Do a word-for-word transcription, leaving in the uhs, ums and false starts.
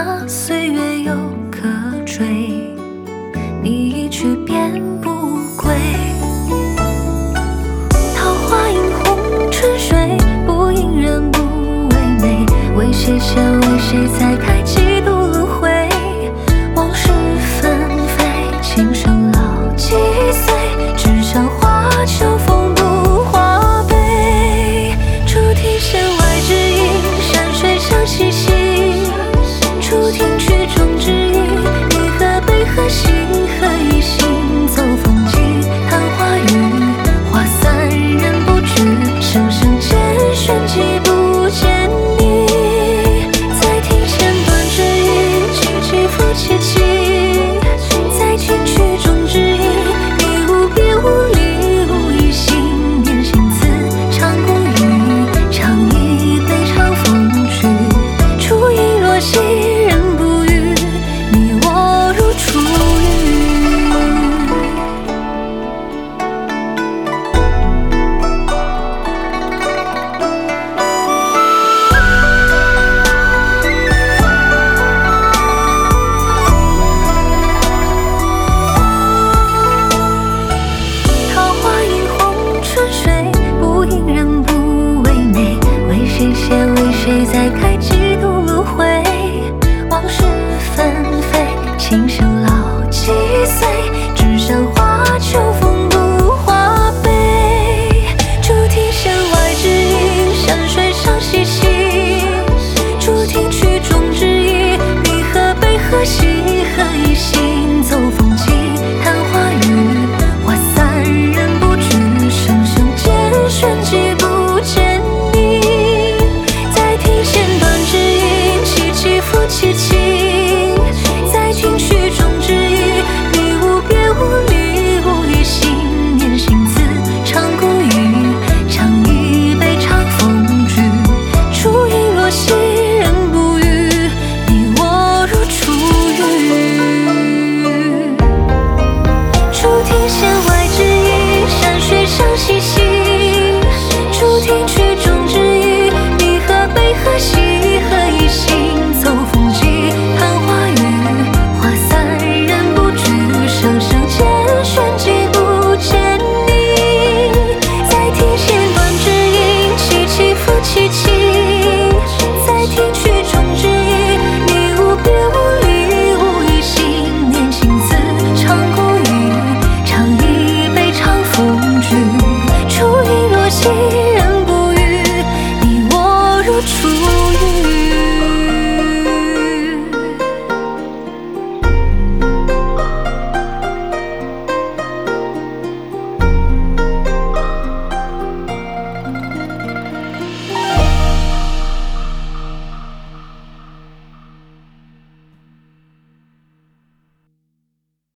那岁月又可追，你一去便不归。桃花映红春水，不应人不为美。为谁先为谁在开，几度轮回。往事纷飞，情深老几岁，只想花秋风不花杯。竹亭弦外之音，山水相细细。初听曲中之意，离合悲和喜，何以行走风景？昙花雨，花散人不知，声声渐喧寂不见你。再听弦断之音，凄凄复凄凄。再听曲中之意，你无边无离无一心，念心字，长共语，唱一杯长风去。初一若夕，人不语，你我如初遇。桃花映红春水，不应人不为美。为谁先为谁在开，几度轮回。往事纷飞，情深老几岁，只想花秋风不花杯。竹亭弦外之音，山水相细细。初听曲中之意，离合悲和喜，何以行走风景？昙花雨，花散人不知，声声渐喧寂不见你。再听弦断之音，凄凄复凄凄。